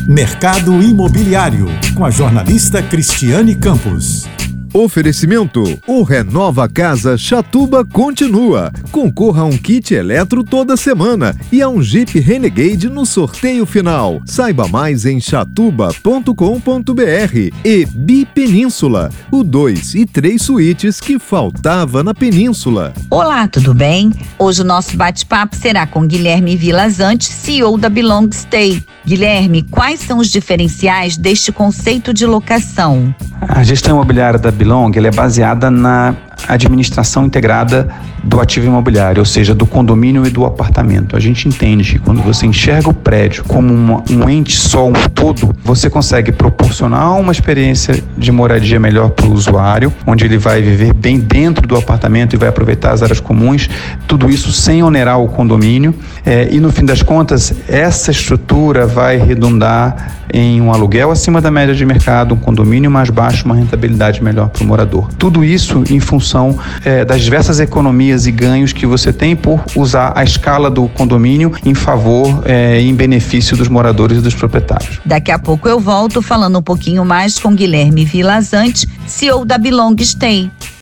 Mercado Imobiliário, com a jornalista Cristiane Campos. Oferecimento: o Renova Casa Chatuba continua. Concorra a um kit eletro toda semana e a um Jeep Renegade no sorteio final. Saiba mais em chatuba.com.br. E Bipenínsula, o 2 e 3 suítes que faltava na Península. Olá, tudo bem? Hoje o nosso bate-papo será com Guilherme Vilazante, CEO da Belong Stay. Guilherme, quais são os diferenciais deste conceito de locação? A gestão imobiliária da Belong ela é baseada na administração integrada do ativo imobiliário, ou seja, do condomínio e do apartamento. A gente entende que quando você enxerga o prédio como um ente só, um todo, você consegue proporcionar uma experiência de moradia melhor para o usuário, onde ele vai viver bem dentro do apartamento e vai aproveitar as áreas comuns, tudo isso sem onerar o condomínio, e no fim das contas, essa estrutura vai redundar em um aluguel acima da média de mercado, um condomínio mais baixo, uma rentabilidade melhor para o morador. Tudo isso em função das diversas economias e ganhos que você tem por usar a escala do condomínio em favor e em benefício dos moradores e dos proprietários. Daqui a pouco eu volto falando um pouquinho mais com Guilherme Vilazante, CEO da Belong Stay.